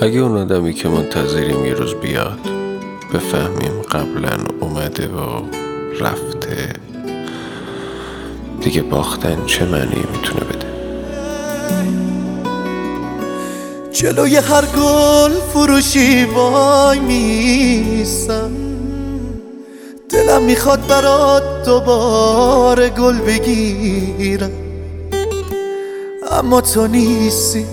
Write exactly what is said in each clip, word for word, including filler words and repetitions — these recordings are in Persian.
اگه اون آدمی که منتظریم یه روز بیاد بفهمیم قبلا اومده و رفته، دیگه باختن چه معنی میتونه بده؟ جلوی هر گل فروشی وای میسم، دلم میخواد برات دوباره گل بگیرم، اما تو نیستی،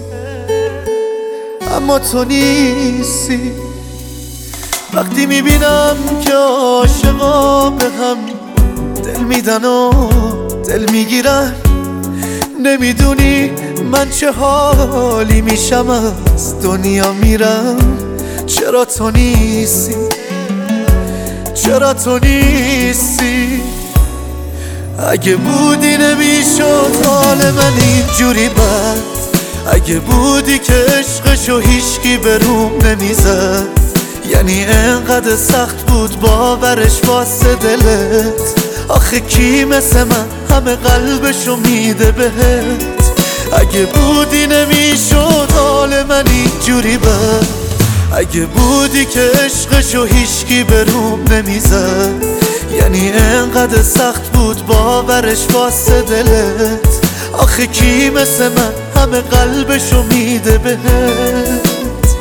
اما تو نیستی. وقتی میبینم که عاشقا به هم دل میدن و دل میگیرن، نمیدونی من چه حالی میشم از دنیا میرم. چرا تو نیستی، چرا تو نیستی؟ اگه بودی نمیشد حال من اینجوری بد، اگه بودی که عشقشو هیچکی به روم نمیزد، یعنی انقدر سخت بود باورش واسه دلت. آخه کی مثل من همه قلبشو میده بهت؟ اگه بودی نمیشد حال من اینجوری بد، اگه بودی که عشقشو هیچکی به روم نمیزد، یعنی انقدر سخت بود باورش واسه دلت. آخه کی مثل من همه قلبشو میده بهت؟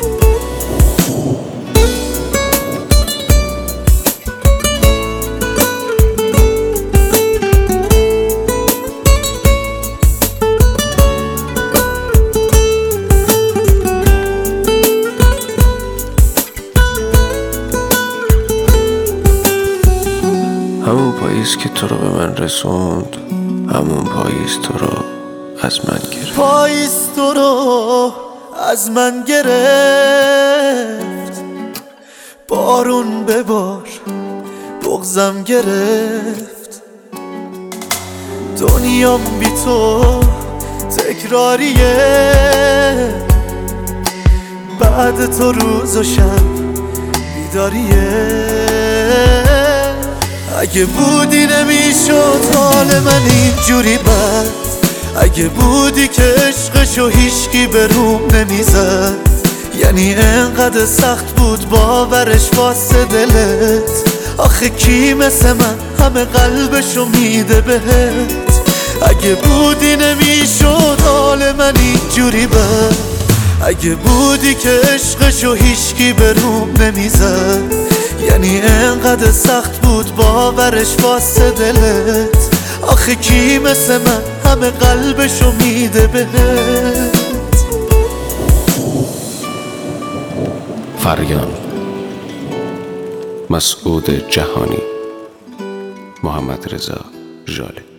همون پاییز که تو رو به من رسوند، همون پاییز تو رو از من گرفت. پاییز تو رو از من گرفت، بارون ببار بغضم گرفت. دنیام بی تو تکراریه، بعد تو روز و شب بیداریه. اگه بودی نمیشد حال من اینجوری بد، اگه بودی که عشقشو هیچکی به روم نمیزد، یعنی انقدر سخت بود باورش واسه دلت. آخه کی مثل من همه قلبشو میده بهت؟ اگه بودی نمیشد حال من اینجوری بد، اگه بودی که عشقشو هیچکی به روم نمیزد، یعنی انقدر سخت بود باورش واسه دلت. آخه کی مثل من همه قلبشو میده بهت؟ فریان، مسعود جهانی، محمد رضا ژاله.